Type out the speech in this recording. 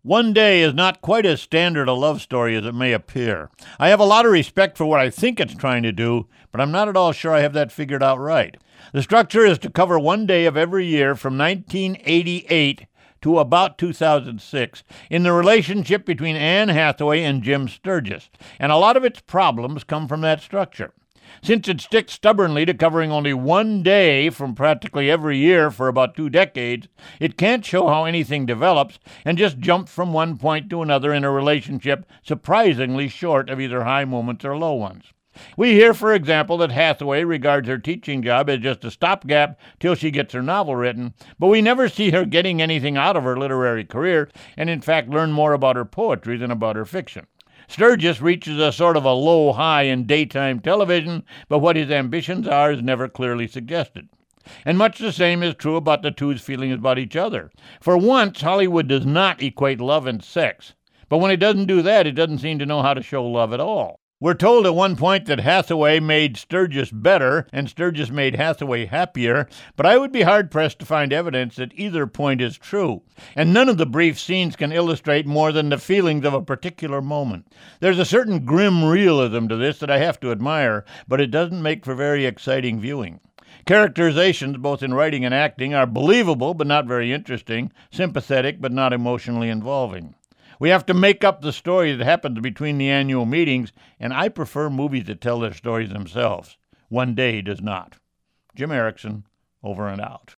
One Day is not quite as standard a love story as it may appear. I have a lot of respect for what I think it's trying to do, but I'm not at all sure I have that figured out right. The structure is to cover one day of every year from 1988 to about 2006 in the relationship between Anne Hathaway and Jim Sturgis, and a lot of its problems come from that structure. Since it sticks stubbornly to covering only one day from practically every year for about 2 decades, it can't show how anything develops and just jumps from one point to another in a relationship surprisingly short of either high moments or low ones. We hear, for example, that Hathaway regards her teaching job as just a stopgap till she gets her novel written, but we never see her getting anything out of her literary career, and in fact learn more about her poetry than about her fiction. Sturgis reaches a sort of a low high in daytime television, but what his ambitions are is never clearly suggested. And much the same is true about the two's feelings about each other. For once, Hollywood does not equate love and sex, but when it doesn't do that, it doesn't seem to know how to show love at all. We're told at one point that Hathaway made Sturgis better and Sturgis made Hathaway happier, but I would be hard-pressed to find evidence that either point is true. And none of the brief scenes can illustrate more than the feelings of a particular moment. There's a certain grim realism to this that I have to admire, but it doesn't make for very exciting viewing. Characterizations, both in writing and acting, are believable but not very interesting, sympathetic but not emotionally involving. We have to make up the story that happens between the annual meetings, and I prefer movies that tell their stories themselves. One Day does not. Jim Erickson, over and out.